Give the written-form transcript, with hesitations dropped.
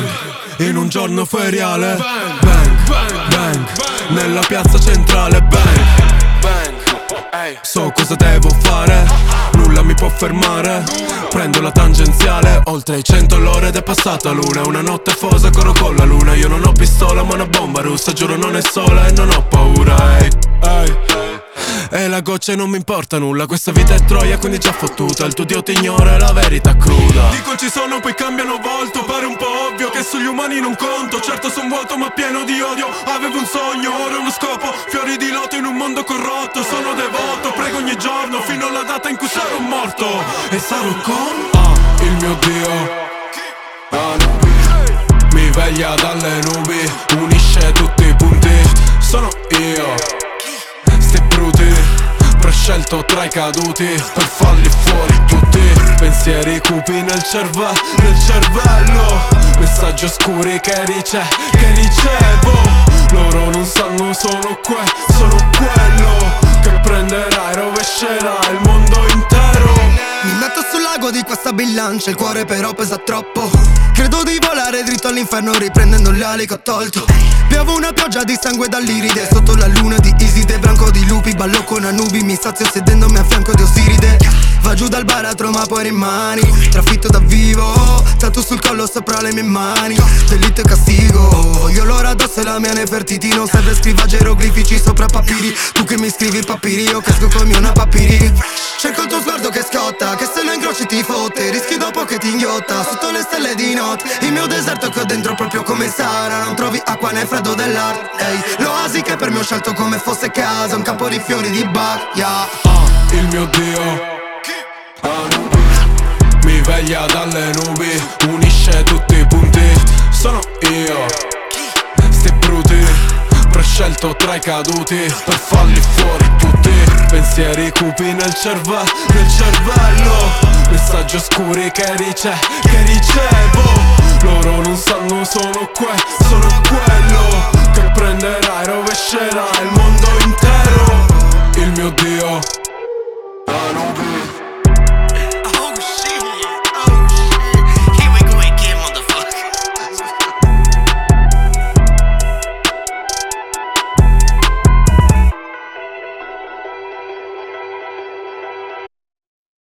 in un giorno feriale. Bang, bang, nella piazza centrale. Bang, bang, so cosa devo fare, nulla mi può fermare. Prendo la tangenziale, oltre i 100 all'ora ed è passata l'una. Una notte fosa, corro con la luna. Io non ho pistola ma una bomba russa, giuro non è sola e non ho paura. Ehi, ehi. E la goccia non mi importa nulla, questa vita è troia quindi già fottuta. Il tuo Dio ti ignora, è la verità cruda. Dico ci sono poi cambiano volto, pare un po' ovvio che sugli umani non conto. Certo son vuoto ma pieno di odio, avevo un sogno, ora uno scopo. Fiori di loto in un mondo corrotto, sono devoto. Prego ogni giorno fino alla data in cui sarò morto. E sarò con il mio Dio. Mi veglia dalle nubi, unisce tutti i punti. Sono io. Sti bruti, prescelto tra i caduti per farli fuori tutti. Pensieri cupi nel cervello, messaggi oscuri che ricevo. Loro non sanno, sono quello che prenderà e rovescerà il mondo intero. Mi metto sul lago di questa bilancia, il cuore però pesa troppo. Credo di volare dritto all'inferno riprendendo le ali che ho tolto. Piovo una pioggia di sangue dall'iride, sotto la luna di Iside, branco di lupi, ballo con Anubi, mi sazio sedendomi a fianco di Osiride. Va giù dal baratro ma poi rimani, trafitto da vivo, tatu sul collo sopra le mie mani, delitto e castigo. Voglio l'ora addosso e la mia Nefertiti, non serve scriva geroglifici sopra papiri. Tu che mi scrivi papiri, io che esco come una papiri. Cerco il tuo sguardo che scotta, che se lo incroci ti fotte, rischi dopo che ti inghiotta, sotto le stelle di notte. Il mio deserto che ho dentro proprio come Sara, non trovi acqua nel freddo dell'arte. Ehi, l'oasi che per me ho scelto come fosse casa, un campo di fiori di Bacchia. Il mio Dio mi veglia dalle nubi, unisce tutti i punti. Sono io. Sti bruti, prescelto tra i caduti per farli fuori tutti. Pensieri cupi nel cervello, messaggi oscuri che ricevo. Loro non sanno, sono